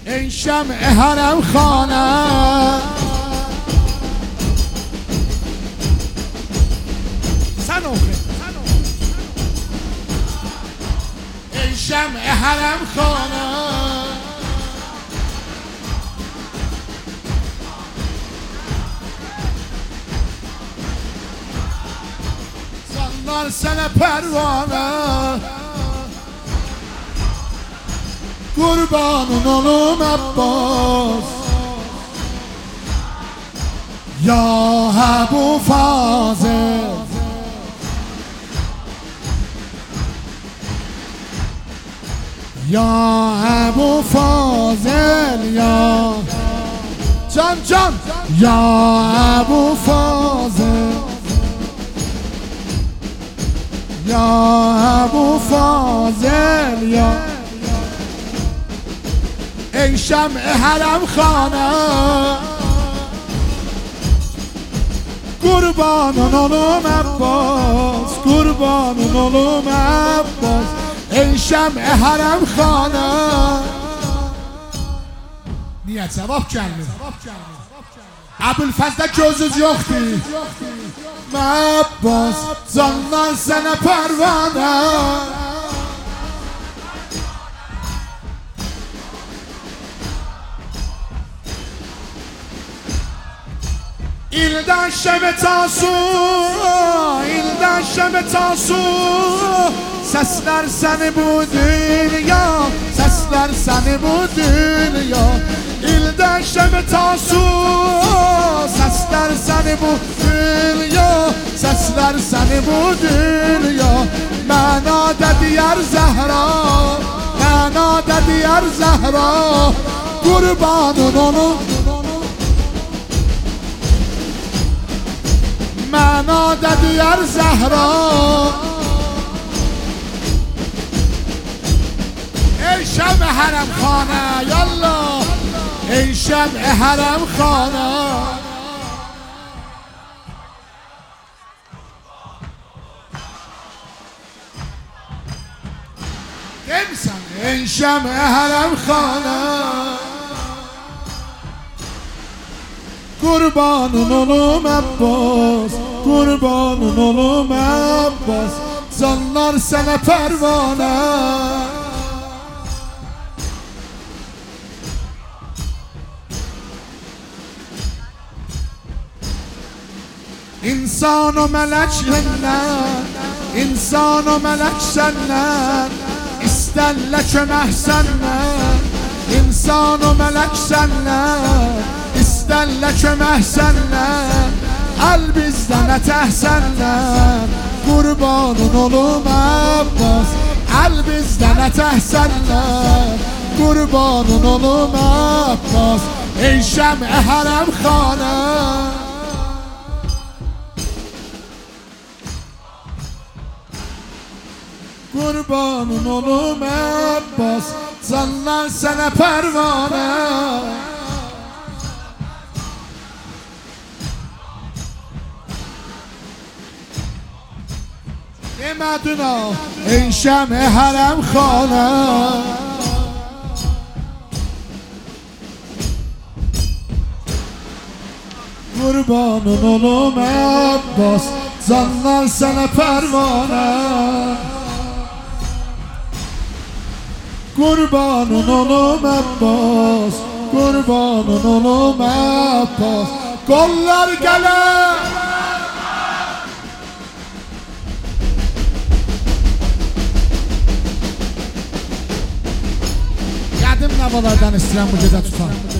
ای شمع حرم خانه ای شمع حرم خانه زنار سن پروانه قربانون اولم عباس یا ابو فاضل یا ابو فاضل یا جان جان یا ابو فاضل یا ابو فاضل یا ای شمع حرم خانه قربانون اولم عباس قربانون اولم عباس ای شمع حرم خانه نیت ثواب کردیم ابوالفضل gözüz yoktu Abbas zandan sana pervane İlden şebe tasu İlden şebe tasu Sesler seni bu dünya Sesler seni bu dünya İlden şebe tasu Sesler seni bu dünya Sesler seni bu dünya Mənada diyar Zəhra Mənada diyar Zəhra Qurbanın onu Mənada diyar Zəhra ای شمع حرم خانه یالا ای شمع حرم خانه دمسن ای شمع حرم خانه قربانون اولم عباس قربانون اولم عباس زنار سنه پروانه İnsan o melek senden İnsan o melek senden İsterle kömək senden İnsan o melek senden İsterle kömək senden El bizden ətəh senden Qurbanın oğlum Abbas El bizden ətəh senden Qurbanın oğlum Abbas Ey şəm'i hərəm xanə Qurbanın oğlum Abbas Canlar sənə pərvanə Demədin o Ey şəm'i hərəm xanə Qurbanın oğlum Abbas Canlar sənə pərvanə Qurbanın oğlum Abbas Qurbanın oğlum Abbas Qollar gələr Qədim nəvalardan istəyirəm bu gecə tutan